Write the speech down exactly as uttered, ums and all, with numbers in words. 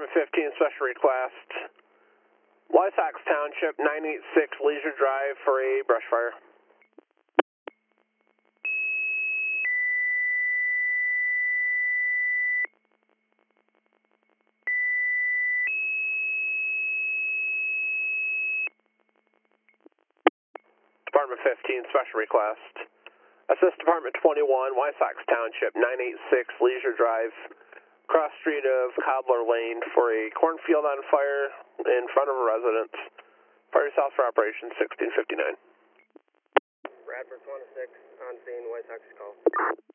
Department fifteen, special request. Wysox Township, nine eighty-six Leisure Drive for a brush fire. Department fifteen, special request. Assist Department twenty-one, Wysox Township, nine eighty-six Leisure Drive, cross street of Cobbler Lane for a cornfield on fire in front of a residence. Fire south for operation sixteen fifty-nine. Bradford one oh six, on scene, Wysox call.